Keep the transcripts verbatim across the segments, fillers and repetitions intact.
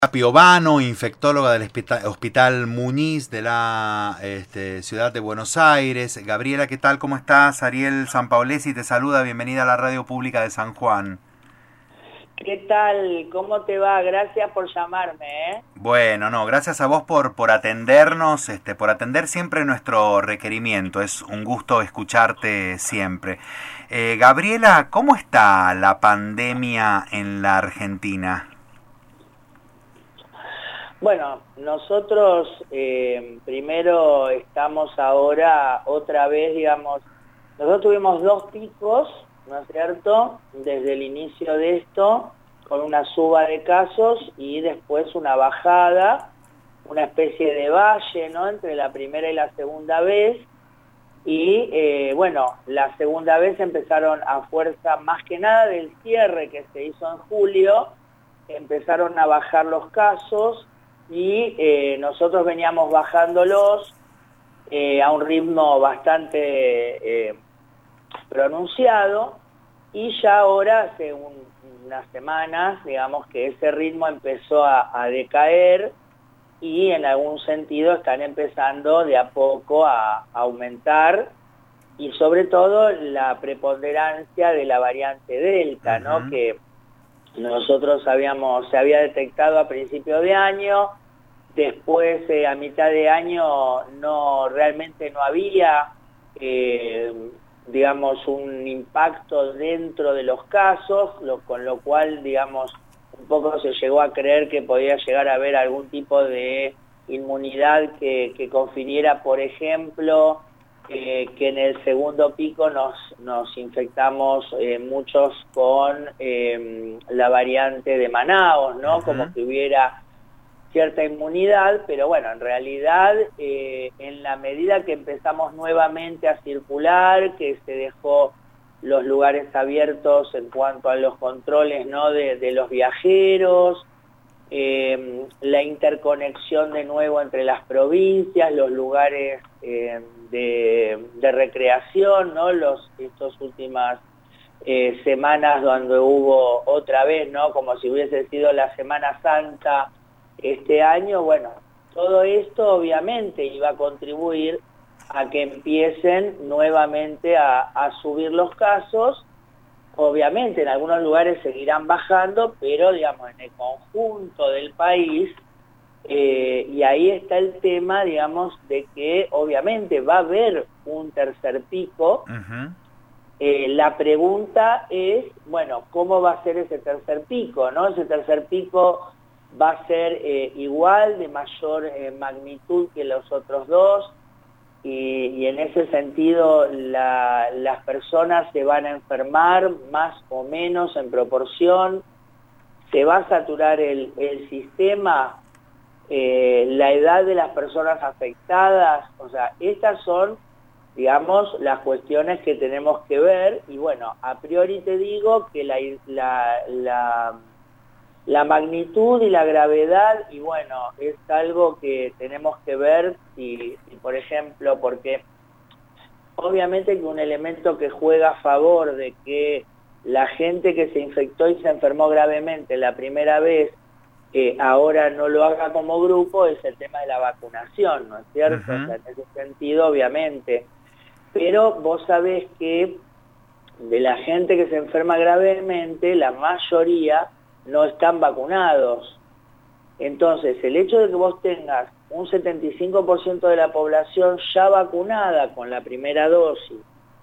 Piovano, infectóloga del Hospital, Hospital Muñiz de la este, ciudad de Buenos Aires. Gabriela, ¿qué tal? ¿Cómo estás? Ariel Sanpaolesi te saluda, bienvenida a la Radio Pública de San Juan. ¿Qué tal? ¿Cómo te va? Gracias por llamarme, ¿eh? Bueno, no, gracias a vos por, por atendernos, este, por atender siempre nuestro requerimiento. Es un gusto escucharte siempre. Eh, Gabriela, ¿cómo está la pandemia en la Argentina? Bueno, nosotros eh, primero estamos ahora otra vez, digamos, nosotros tuvimos dos picos, ¿no es cierto?, desde el inicio de esto, con una suba de casos y después una bajada, una especie de valle, ¿no?, entre la primera y la segunda vez. Y eh, bueno, la segunda vez empezaron a fuerza más que nada del cierre que se hizo en julio, empezaron a bajar los casos y eh, nosotros veníamos bajándolos eh, a un ritmo bastante eh, pronunciado, y ya ahora hace un, unas semanas, digamos, que ese ritmo empezó a, a decaer y en algún sentido están empezando de a poco a, a aumentar, y sobre todo la preponderancia de la variante Delta, Uh-huh. ¿no?, que nosotros habíamos, se había detectado a principio de año. Después, eh, a mitad de año, no realmente no había, eh, digamos, un impacto dentro de los casos, lo, con lo cual, digamos, un poco se llegó a creer que podía llegar a haber algún tipo de inmunidad que, que confiriera, por ejemplo, eh, que en el segundo pico nos, nos infectamos eh, muchos con eh, la variante de Manaos, ¿no? Uh-huh. Como que hubiera cierta inmunidad, pero bueno, en realidad eh, en la medida que empezamos nuevamente a circular, que se dejó los lugares abiertos en cuanto a los controles, ¿no?, de, de los viajeros, eh, la interconexión de nuevo entre las provincias, los lugares eh, de, de recreación, ¿no?, los, estas últimas eh, semanas donde hubo otra vez, ¿no?, como si hubiese sido la Semana Santa este año. Bueno, todo esto obviamente iba a contribuir a que empiecen nuevamente a, a subir los casos. Obviamente en algunos lugares seguirán bajando, pero digamos en el conjunto del país, eh, y ahí está el tema, digamos, de que obviamente va a haber un tercer pico. Uh-huh. Eh, la pregunta es, bueno, ¿cómo va a ser ese tercer pico, ¿no? Ese tercer pico va a ser eh, igual, de mayor eh, magnitud que los otros dos, y, y en ese sentido la, las personas se van a enfermar más o menos en proporción, se va a saturar el, el sistema, eh, la edad de las personas afectadas. O sea, estas son, digamos, las cuestiones que tenemos que ver. Y bueno, a priori te digo que la... la, la La magnitud y la gravedad, y bueno, es algo que tenemos que ver si, si, por ejemplo, porque obviamente que un elemento que juega a favor de que la gente que se infectó y se enfermó gravemente la primera vez, eh, ahora no lo haga como grupo, es el tema de la vacunación, ¿no es cierto? Uh-huh. O sea, en ese sentido, obviamente. Pero vos sabés que de la gente que se enferma gravemente, la mayoría no están vacunados. Entonces, el hecho de que vos tengas un setenta y cinco por ciento de la población ya vacunada con la primera dosis,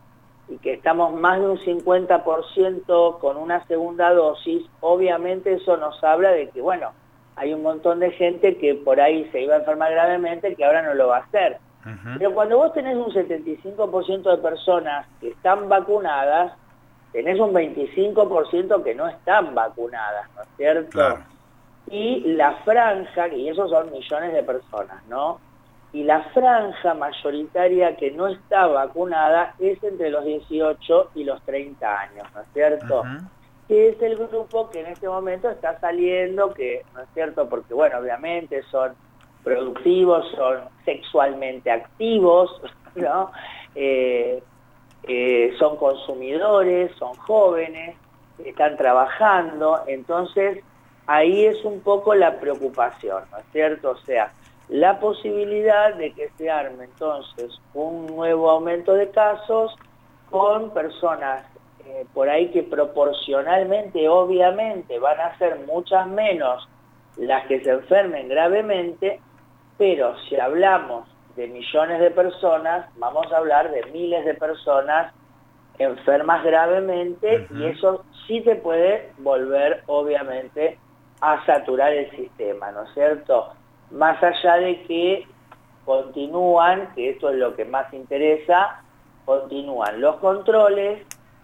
y que estamos más de un cincuenta por ciento con una segunda dosis, obviamente eso nos habla de que, bueno, hay un montón de gente que por ahí se iba a enfermar gravemente, que ahora no lo va a hacer. Uh-huh. Pero cuando vos tenés un setenta y cinco por ciento de personas que están vacunadas, tenés un veinticinco por ciento que no están vacunadas, ¿no es cierto? Claro. Y la franja, y esos son millones de personas, ¿no? Y la franja mayoritaria que no está vacunada es entre los dieciocho y los treinta años, ¿no es cierto? Uh-huh. Que es el grupo que en este momento está saliendo, que, ¿no es cierto? Porque, bueno, obviamente son productivos, son sexualmente activos, ¿no? Eh, Eh, son consumidores, son jóvenes, están trabajando. Entonces ahí es un poco la preocupación, ¿no es cierto? O sea, la posibilidad de que se arme entonces un nuevo aumento de casos con personas eh, por ahí que proporcionalmente, obviamente, van a ser muchas menos las que se enfermen gravemente, pero si hablamos de millones de personas, vamos a hablar de miles de personas enfermas gravemente, uh-huh. y eso sí te puede volver, obviamente, a saturar el sistema, ¿no es cierto? Más allá de que continúan, que esto es lo que más interesa, continúan los controles,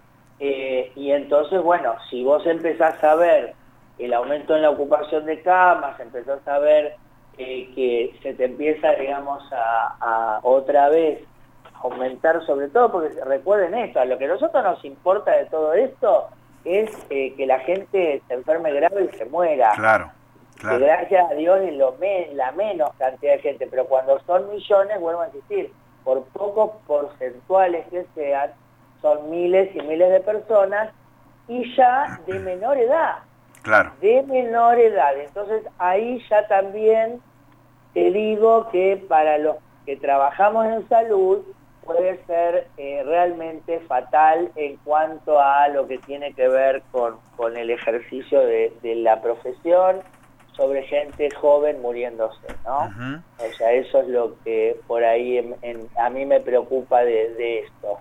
eh, y entonces, bueno, si vos empezás a ver el aumento en la ocupación de camas, empezás a ver eh, que se te empieza, digamos, a, a otra vez aumentar, sobre todo, porque recuerden esto, a lo que a nosotros nos importa de todo esto es eh, que la gente se enferme grave y se muera. Claro, claro. Que gracias a Dios es lo me, la menos cantidad de gente, pero cuando son millones, vuelvo a insistir, por pocos porcentuales que sean, son miles y miles de personas y ya de menor edad. Claro. De menor edad. Entonces ahí ya también te digo que para los que trabajamos en salud puede ser eh, realmente fatal en cuanto a lo que tiene que ver con, con el ejercicio de, de la profesión sobre gente joven muriéndose, ¿no? Uh-huh. O sea, eso es lo que por ahí en, en, a mí me preocupa de, de esto.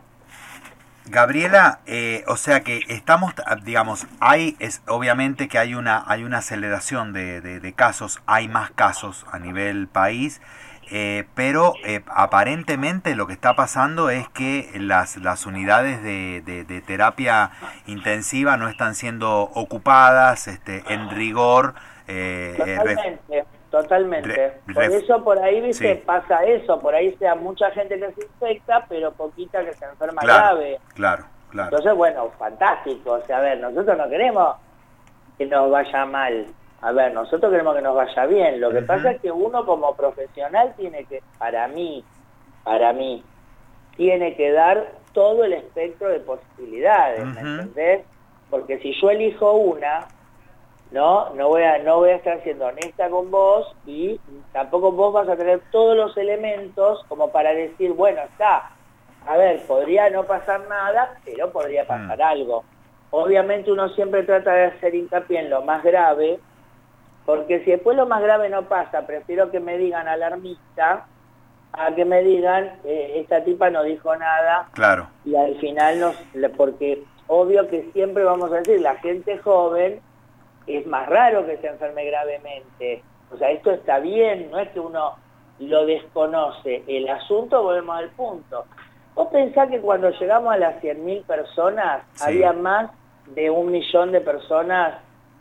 Gabriela, eh, o sea que estamos, digamos, hay, es obviamente que hay una, hay una aceleración de, de, de casos, hay más casos a nivel país, eh, pero eh, aparentemente lo que está pasando es que las, las unidades de, de, de terapia intensiva no están siendo ocupadas, este, en rigor. Eh, totalmente, eh, totalmente. Re, por re, eso por ahí, viste, sí. pasa eso, por ahí sea mucha gente que se infecta, pero poquita que se enferma claro, grave. Claro, claro. Entonces, bueno, fantástico. O sea, a ver, nosotros no queremos que nos vaya mal. A ver, nosotros queremos que nos vaya bien. Lo que uh-huh. pasa es que uno como profesional tiene que, para mí, para mí, tiene que dar todo el espectro de posibilidades, uh-huh. ¿me entendés? Porque si yo elijo una, no, no voy a, no voy a estar siendo honesta con vos y tampoco vos vas a tener todos los elementos como para decir, bueno, está, a ver, podría no pasar nada, pero podría pasar uh-huh. algo. Obviamente uno siempre trata de hacer hincapié en lo más grave, porque si después lo más grave no pasa, prefiero que me digan alarmista a que me digan eh, esta tipa no dijo nada. Claro. Y al final, nos, porque obvio que siempre vamos a decir, la gente joven es más raro que se enferme gravemente. O sea, esto está bien, no es que uno lo desconoce. El asunto, volvemos al punto. Vos pensás que cuando llegamos a las cien mil personas, sí. había más de un millón de personas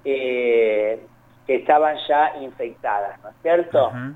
eh, que estaban ya infectadas, ¿no es cierto? Uh-huh.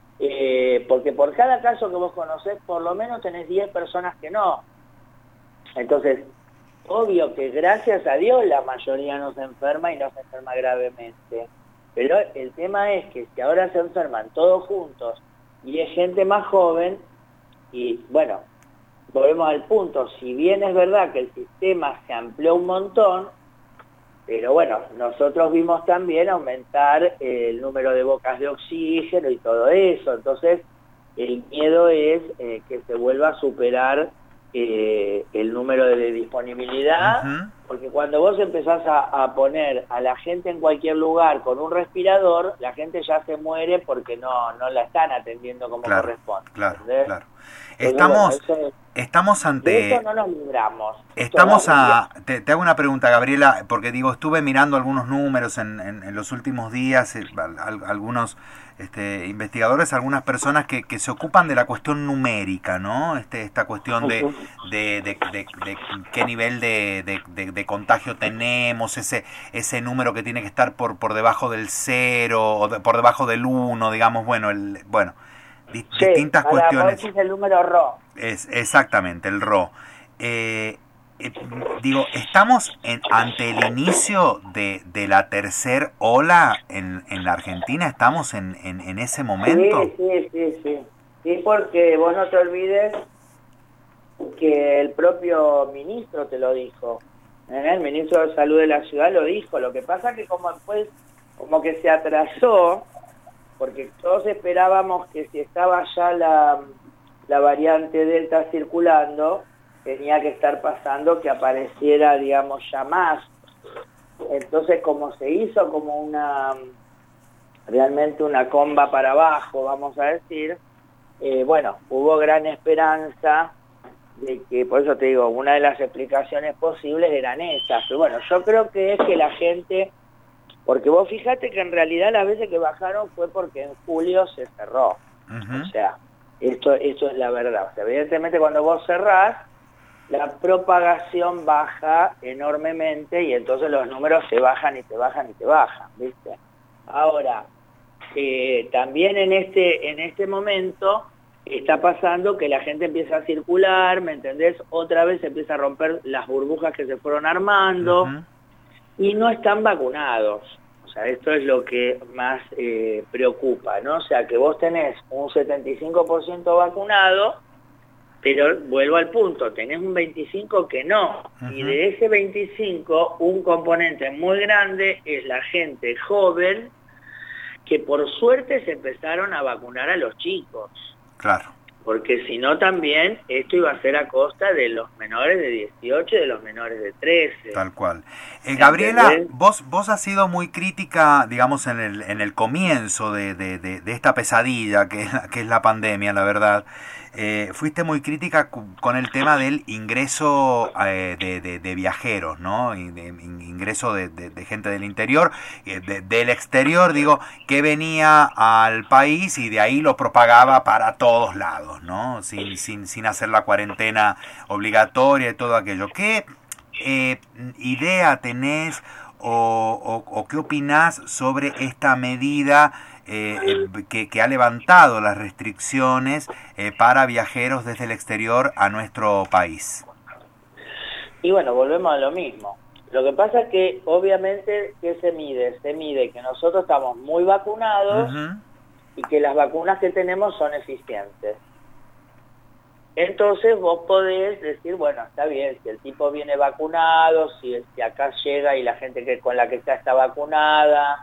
eh, porque por cada caso que vos conocés, por lo menos tenés diez personas que no. Entonces, obvio que gracias a Dios la mayoría no se enferma y no se enferma gravemente. Pero el tema es que si ahora se enferman todos juntos y es gente más joven, y bueno, volvemos al punto, si bien es verdad que el sistema se amplió un montón, pero bueno, nosotros vimos también aumentar el número de bocas de oxígeno y todo eso, entonces el miedo es eh, que se vuelva a superar eh, el número de disponibilidad, uh-huh. porque cuando vos empezás a, a poner a la gente en cualquier lugar con un respirador, la gente ya se muere porque no, no la están atendiendo como claro, corresponde. Claro, ¿entendés? claro. Estamos, bueno, eso, estamos ante... De eso no nos libramos. Estamos a... Te, te hago una pregunta, Gabriela, porque digo, estuve mirando algunos números en, en, en los últimos días, eh, al, algunos este, investigadores, algunas personas que, que se ocupan de la cuestión numérica, ¿no? Este, esta cuestión de, de, de, de, de qué nivel de, de, de, de contagio tenemos, ese ese número que tiene que estar por, por debajo del cero, o de, por debajo del uno, digamos, bueno, el bueno... Sí, distintas para cuestiones. Es el número R O. Es, exactamente, el R O. Eh, eh, digo, ¿estamos en, ante el inicio de, de la tercer ola en, en la Argentina? ¿Estamos en, en, en ese momento? Sí, sí, sí, sí. Sí, porque vos no te olvides que el propio ministro te lo dijo. ¿Eh? El ministro de Salud de la ciudad lo dijo. Lo que pasa es que como después como que se atrasó, porque todos esperábamos que si estaba ya la, la variante Delta circulando, tenía que estar pasando que apareciera, digamos, ya más. Entonces, como se hizo como una, realmente una comba para abajo, vamos a decir, eh, bueno, hubo gran esperanza de que, por eso te digo, una de las explicaciones posibles eran esas. Pero bueno, yo creo que es que la gente, porque vos fíjate que en realidad las veces que bajaron fue porque en julio se cerró. Uh-huh. O sea, esto, esto es la verdad. O sea, evidentemente cuando vos cerrás, la propagación baja enormemente y entonces los números se bajan y te bajan y te bajan, ¿viste? Ahora, eh, también en este, en este momento está pasando que la gente empieza a circular, ¿me entendés? Otra vez se empieza a romper las burbujas que se fueron armando uh-huh. y no están vacunados. O sea, esto es lo que más eh, preocupa, ¿no? O sea, que vos tenés un setenta y cinco por ciento vacunado, pero vuelvo al punto, tenés un veinticinco por ciento que no. Uh-huh. Y de ese veinticinco por ciento, un componente muy grande es la gente joven que por suerte se empezaron a vacunar a los chicos. Claro. Porque si no también esto iba a ser a costa de los menores de dieciocho y de los menores de trece. Tal cual. Eh, Gabriela, vos vos has sido muy crítica, digamos, en el en el comienzo de, de, de, de esta pesadilla que es, la, que es la pandemia, la verdad. Eh, fuiste muy crítica con el tema del ingreso eh, de, de, de viajeros, ¿no? Y de, ingreso de, de, de gente del interior, de, del exterior, digo, que venía al país y de ahí lo propagaba para todos lados, ¿no? Sin, sin, sin hacer la cuarentena obligatoria y todo aquello. ¿Qué eh, idea tenés o, o, o qué opinás sobre esta medida Eh, eh, que, que ha levantado las restricciones eh, para viajeros desde el exterior a nuestro país? Y bueno, volvemos a lo mismo. Lo que pasa es que obviamente, ¿qué se mide? Se mide que nosotros estamos muy vacunados uh-huh. y que las vacunas que tenemos son eficientes. Entonces vos podés decir, bueno, está bien, si el tipo viene vacunado, si, si acá llega y la gente que con la que está está vacunada.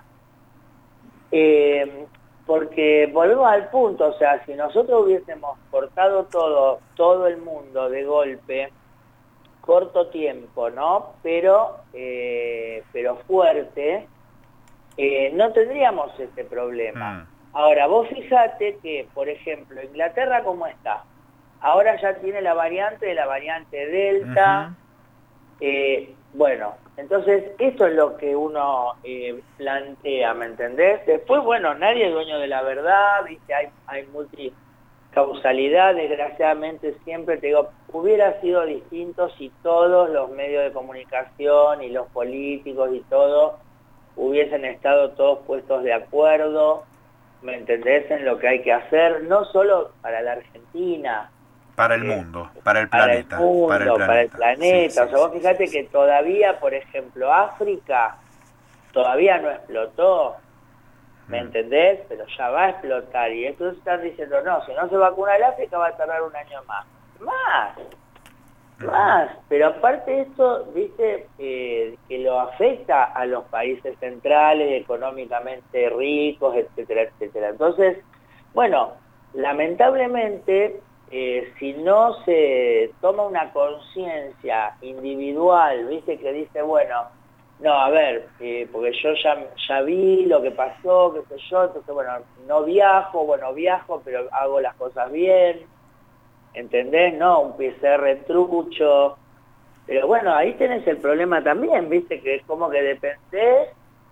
Eh, porque volvemos al punto, o sea, si nosotros hubiésemos cortado todo, todo el mundo de golpe, corto tiempo, ¿no? Pero, eh, pero fuerte, eh, no tendríamos este problema. Mm. Ahora, vos fíjate que, por ejemplo, Inglaterra, ¿cómo está? Ahora ya tiene la variante de la variante Delta. Uh-huh. eh, bueno, entonces esto es lo que uno eh, plantea, ¿me entendés? Después, bueno, nadie es dueño de la verdad, ¿viste? Hay, hay multicausalidad, desgraciadamente siempre, te digo, hubiera sido distinto si todos los medios de comunicación y los políticos y todo hubiesen estado todos puestos de acuerdo, ¿me entendés? En lo que hay que hacer, no solo para la Argentina, para el mundo, para el planeta. Para el mundo, para el planeta. Para el planeta. Sí, sí, o sea, vos fíjate que todavía, por ejemplo, África todavía no explotó, ¿me mm. entendés? Pero ya va a explotar. Y estos están diciendo, no, si no se vacuna el África va a tardar un año más. Más, mm. más. Pero aparte de esto, viste, eh, que lo afecta a los países centrales, económicamente ricos, etcétera, etcétera. Entonces, bueno, lamentablemente... Eh, si no se toma una conciencia individual, viste, que dice, bueno, no, a ver, eh, porque yo ya, ya vi lo que pasó, qué sé yo, entonces, bueno, no viajo, bueno, viajo, pero hago las cosas bien, ¿entendés? No, un P C R trucho, pero bueno, ahí tenés el problema también, viste, que es como que dependés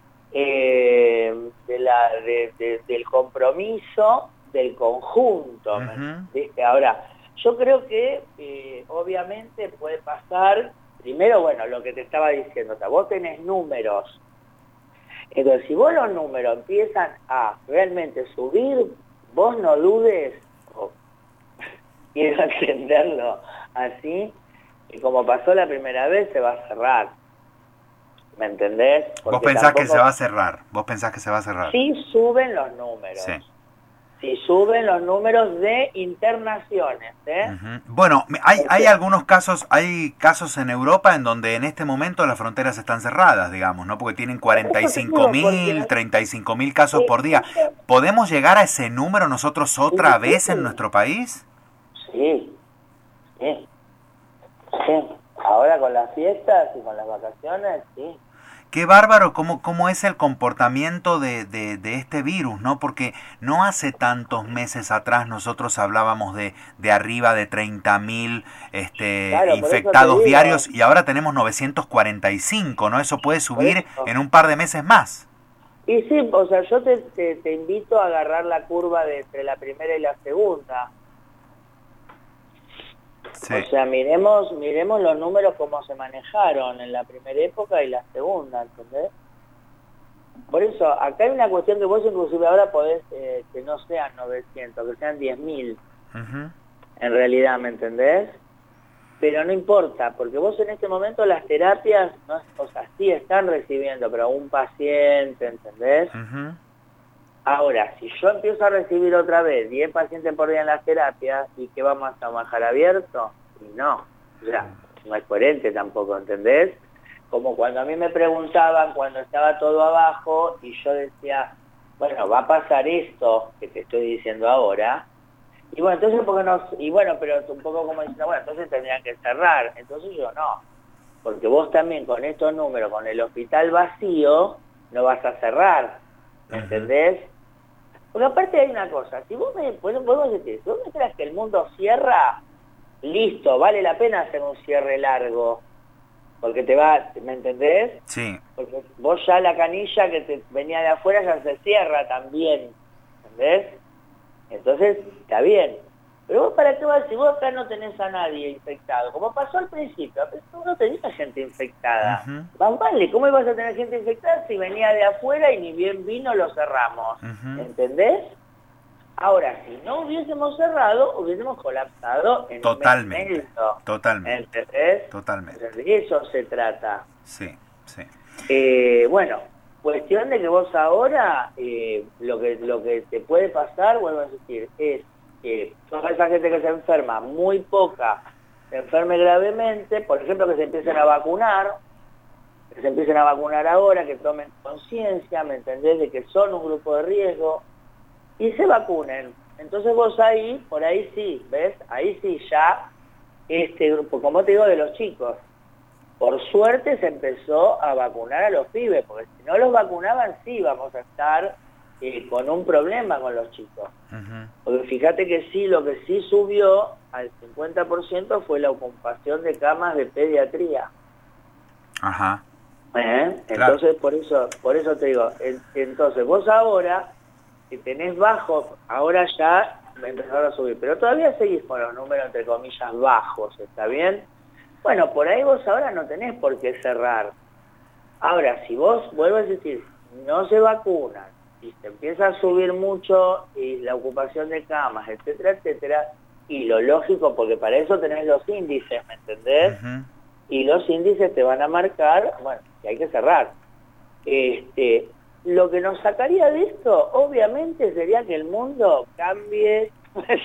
eh, de la, de, de, del compromiso del conjunto, uh-huh. ¿viste? Ahora, yo creo que eh, obviamente puede pasar, primero, bueno, lo que te estaba diciendo, o sea, vos tenés números, entonces si vos los números empiezan a realmente subir, vos no dudes, o quiero entenderlo así, que como pasó la primera vez se va a cerrar, ¿me entendés? Porque vos pensás tampoco... que se va a cerrar, vos pensás que se va a cerrar. Sí suben los números. Sí. si suben los números de internaciones, ¿eh? Uh-huh. Bueno, hay, hay algunos casos, hay casos en Europa en donde en este momento las fronteras están cerradas, digamos, ¿no? Porque tienen cuarenta y cinco mil, treinta y cinco mil casos por día. ¿Podemos llegar a ese número nosotros otra vez en nuestro país? Sí, sí, sí. Ahora con las fiestas y con las vacaciones, sí. Qué bárbaro cómo, cómo es el comportamiento de, de, de este virus, ¿no? Porque no hace tantos meses atrás nosotros hablábamos de, de arriba de treinta mil este, claro, infectados diarios y ahora tenemos novecientos cuarenta y cinco, ¿no? Eso puede subir en un par de meses más. Y sí, o sea, yo te, te, te invito a agarrar la curva de entre la primera y la segunda. Sí. O sea, miremos miremos los números como se manejaron en la primera época y la segunda, ¿entendés? Por eso, acá hay una cuestión que vos inclusive ahora podés eh, que no sean novecientos, que sean diez mil, uh-huh. En realidad, ¿me entendés? Pero no importa, porque vos en este momento las terapias, no, o sea, sí están recibiendo, pero un paciente, ¿entendés? Uh-huh. Ahora, si yo empiezo a recibir otra vez diez pacientes por día en las terapias, ¿y qué vamos a trabajar abierto? Y no, o sea, no es coherente tampoco, ¿entendés? Como cuando a mí me preguntaban, cuando estaba todo abajo, y yo decía, bueno, va a pasar esto que te estoy diciendo ahora, y bueno, entonces, ¿por qué no? Y bueno, pero un poco como diciendo, bueno, entonces tendrían que cerrar, entonces yo no, porque vos también con estos números, con el hospital vacío, no vas a cerrar, ¿me uh-huh. entendés? Porque aparte hay una cosa, si vos me podemos decir, si vos me creas que el mundo cierra, listo, vale la pena hacer un cierre largo, porque te va, ¿me entendés? Sí. Porque vos ya la canilla que te venía de afuera ya se cierra también, ¿entendés? Entonces, está bien. Pero vos para qué vas, si vos acá no tenés a nadie infectado, como pasó al principio, tú no tenías gente infectada. Uh-huh. Más vale, ¿cómo ibas a tener gente infectada si venía de afuera y ni bien vino lo cerramos? Uh-huh. ¿Entendés? Ahora, si no hubiésemos cerrado, hubiésemos colapsado en totalmente, un momento. Totalmente. ¿Entendés? Totalmente. De eso se trata. Sí, sí. Eh, bueno, cuestión de que vos ahora, eh, lo que lo que te puede pasar, vuelvo a decir, es que toda esa gente que se enferma, muy poca, se enferme gravemente, por ejemplo, que se empiecen a vacunar, que se empiecen a vacunar ahora, que tomen conciencia, ¿me entendés?, de que son un grupo de riesgo, y se vacunen. Entonces vos ahí, por ahí sí, ¿ves? Ahí sí ya, este grupo, como te digo, de los chicos, por suerte se empezó a vacunar a los pibes, porque si no los vacunaban sí vamos a estar eh, con un problema con los chicos. Uh-huh. Porque fíjate que sí, lo que sí subió al cincuenta por ciento fue la ocupación de camas de pediatría. Ajá. ¿Eh? Claro. Entonces, por eso por eso te digo, entonces vos ahora, que tenés bajos, ahora ya empezaron a subir, pero todavía seguís con los números entre comillas bajos, ¿está bien? Bueno, por ahí vos ahora no tenés por qué cerrar. Ahora, si vos, vuelvo a decir, no se vacunan, y se empieza a subir mucho y la ocupación de camas, etcétera, etcétera, y lo lógico, porque para eso tenés los índices, ¿me entendés? Uh-huh. Y los índices te van a marcar, bueno, que hay que cerrar. Este, lo que nos sacaría de esto, obviamente, sería que el mundo cambie,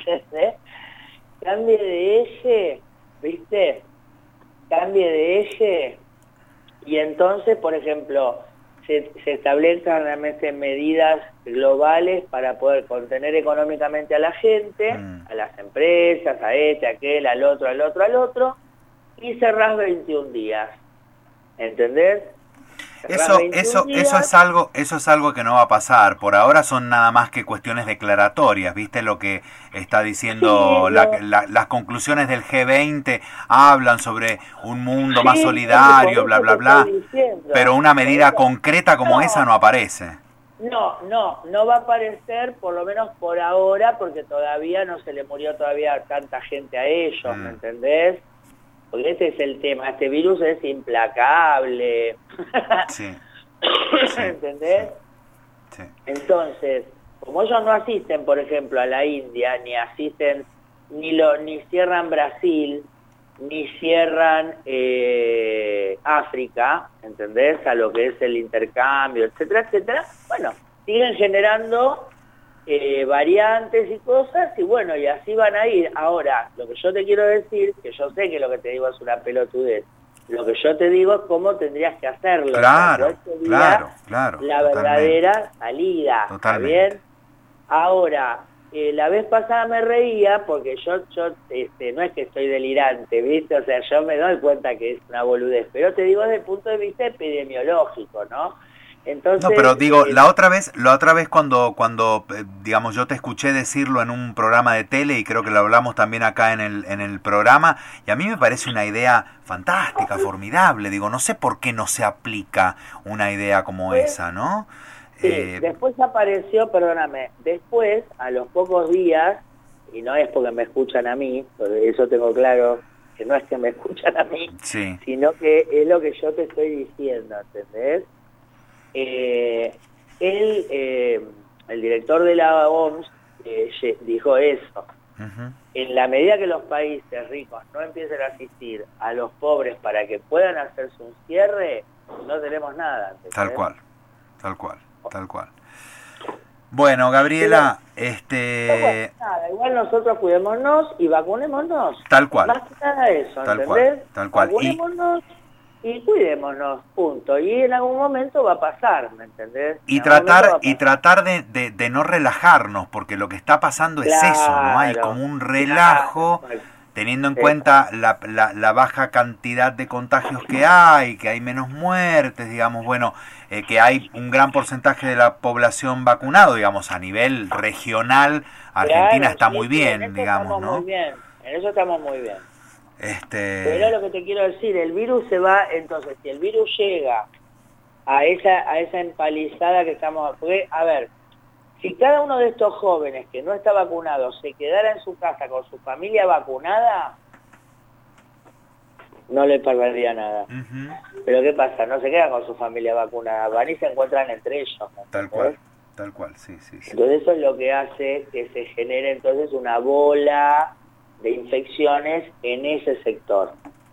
cambie de eje, ¿viste? Cambie de eje, y entonces, por ejemplo, se, se establezcan realmente medidas globales para poder contener económicamente a la gente, mm. a las empresas, a este, a aquel, al otro, al otro, al otro, y cerrás veintiún días, ¿entendés? Eso, eso, eso es algo, eso es algo que no va a pasar. Por ahora son nada más que cuestiones declaratorias. ¿Viste lo que está diciendo? Sí, la, no. la, las conclusiones del G veinte hablan sobre un mundo sí, más solidario, bla, bla, bla. Pero una medida pero, concreta como no, esa no aparece. No, no, no va a aparecer, por lo menos por ahora, porque todavía no se le murió todavía tanta gente a ellos, mm. ¿me entendés? Porque este es el tema, este virus es implacable. Sí. ¿Entendés? Sí. Entonces, como ellos no asisten, por ejemplo, a la India, ni asisten, ni lo, ni cierran Brasil, ni cierran eh, África, ¿entendés? A lo que es el intercambio, etcétera, etcétera. Bueno, siguen generando eh, variantes y cosas, y bueno, y así van a ir. Ahora, lo que yo te quiero decir, que yo sé que lo que te digo es una pelotudez, lo que yo te digo es cómo tendrías que hacerlo. Claro, claro, claro. La totalmente. verdadera salida, Totalmente. ¿está bien? Ahora, eh, la vez pasada me reía porque yo, yo este, no es que estoy delirante, ¿viste? O sea, yo me doy cuenta que es una boludez, pero te digo desde el punto de vista epidemiológico, ¿no? Entonces, no, pero digo, eh, la otra vez, la otra vez cuando, cuando eh, digamos, yo te escuché decirlo en un programa de tele y creo que lo hablamos también acá en el, en el programa, y a mí me parece una idea fantástica, formidable. Digo, no sé por qué no se aplica una idea como esa, ¿no? Sí, eh, después apareció, perdóname, después, a los pocos días, y no es porque me escuchan a mí, porque eso tengo claro, que no es que me escuchan a mí, sí. sino que es lo que yo te estoy diciendo, ¿entendés? Eh, él, eh, el director de la O M S, eh, dijo eso. Uh-huh. En la medida que los países ricos no empiecen a asistir a los pobres para que puedan hacerse un cierre, no tenemos nada, ¿entendés? Tal cual, tal cual, tal cual. Bueno, Gabriela, Pero, este... no, bueno, nada, igual nosotros cuidémonos y vacunémonos. Tal cual. Más que nada eso, tal ¿entendés? Cual, tal cual. Vacunémonos y... y cuidémonos, punto. Y en algún momento va a pasar, ¿me entendés? Y tratar, y tratar de, de, de no relajarnos, porque lo que está pasando es claro, eso, ¿no? Hay como un relajo... Claro. Teniendo en sí. cuenta la, la, la baja cantidad de contagios que hay, que hay menos muertes, digamos, bueno, eh, que hay un gran porcentaje de la población vacunado, digamos, a nivel regional, Argentina claro, está sí, muy sí, bien, en eso digamos, estamos ¿no? Muy bien, en eso estamos muy bien. Este... Pero lo que te quiero decir, el virus se va, entonces, si el virus llega a esa, a esa empalizada que estamos... Porque, a ver, si cada uno de estos jóvenes que no está vacunado se quedara en su casa con su familia vacunada, no le perdería nada. Uh-huh. Pero ¿qué pasa? No se quedan con su familia vacunada, van y se encuentran entre ellos. ¿no? Tal cual, tal cual, sí, sí, sí. Entonces eso es lo que hace que se genere entonces una bola de infecciones en ese sector.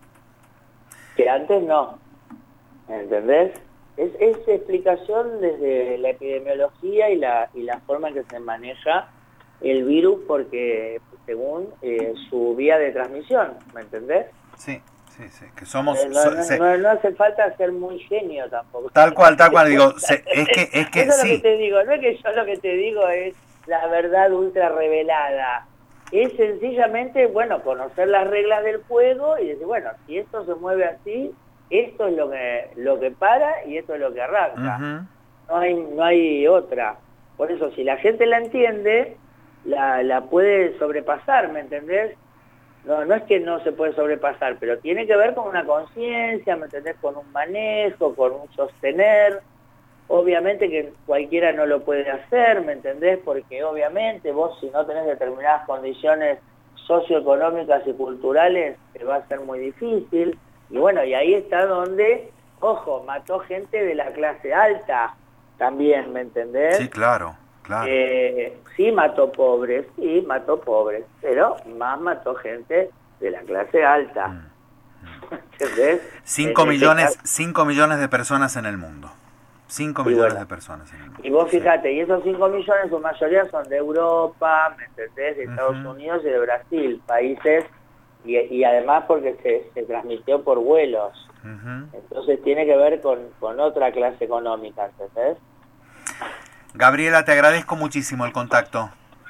Que antes no. ¿Entendés? Es, es explicación desde la epidemiología y la y la forma en que se maneja el virus, porque según eh, su vía de transmisión, ¿me entendés? Sí, sí, sí, que somos... Eh, no, no, se, no, no hace falta ser muy genio tampoco. Tal cual, tal cual, digo, se, es que... Es que Eso es sí. lo que te digo, no es que yo lo que te digo es la verdad ultra revelada. Es sencillamente, bueno, conocer las reglas del juego y decir, bueno, si esto se mueve así... Esto es lo que lo que para y esto es lo que arranca. Uh-huh. No hay no hay otra. Por eso, si la gente la entiende, la, la puede sobrepasar, ¿me entendés? No, no es que no se puede sobrepasar, pero tiene que ver con una conciencia, ¿me entendés? Con un manejo, con un sostener. Obviamente que cualquiera no lo puede hacer, ¿me entendés? Porque obviamente vos, si no tenés determinadas condiciones socioeconómicas y culturales, te va a ser muy difícil. Y bueno, y ahí está donde, ojo, mató gente de la clase alta también, ¿me entendés? Sí, claro, claro. Eh, sí mató pobres, sí mató pobres, pero más mató gente de la clase alta. Mm. ¿Entendés? Cinco millones, cinco millones de personas en el mundo. Cinco millones bueno, de personas en el mundo. Y vos fíjate, y esos cinco millones, su mayoría son de Europa, ¿me entendés? De Estados uh-huh. Unidos y de Brasil, países... Y, y además porque se, se transmitió por vuelos. Uh-huh. Entonces tiene que ver con, con otra clase económica, ¿entendés? Gabriela, te agradezco muchísimo el contacto.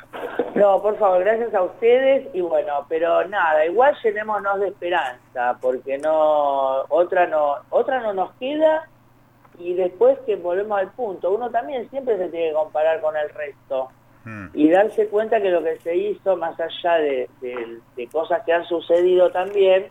No, por favor, gracias a ustedes. Y bueno, pero nada, igual llenémonos de esperanza, porque no otra no otra no nos queda. Y después que volvemos al punto, uno también siempre se tiene que comparar con el resto. Y darse cuenta que lo que se hizo, más allá de, de, de cosas que han sucedido también,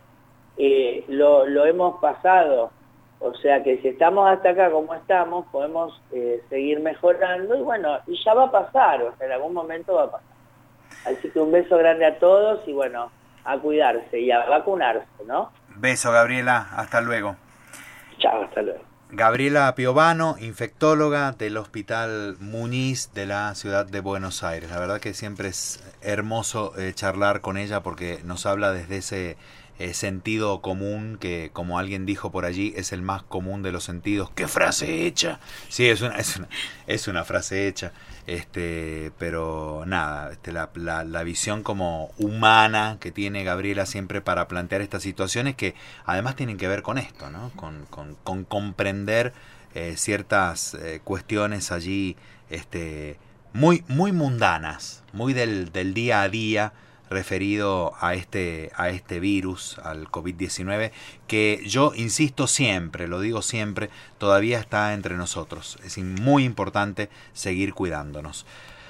eh, lo, lo hemos pasado. O sea que si estamos hasta acá como estamos, podemos eh, seguir mejorando y bueno, y ya va a pasar, o sea, en algún momento va a pasar. Así que un beso grande a todos y bueno, a cuidarse y a vacunarse, ¿no? Beso, Gabriela, hasta luego. Chao, hasta luego. Gabriela Piovano, infectóloga del Hospital Muñiz de la ciudad de Buenos Aires. La verdad que siempre es hermoso eh, charlar con ella porque nos habla desde ese eh, sentido común, que como alguien dijo por allí, es el más común de los sentidos. ¡Qué frase hecha! Sí, es una, es una, es una frase hecha. Este, pero nada, este, la, la, la visión como humana que tiene Gabriela siempre para plantear estas situaciones, que además tienen que ver con esto, ¿no? Con, con, con comprender eh, ciertas eh, cuestiones allí, este, muy, muy mundanas, muy del, del día a día, referido a este, a este virus, al COVID diecinueve, que yo insisto siempre, lo digo siempre, todavía está entre nosotros. Es muy importante seguir cuidándonos.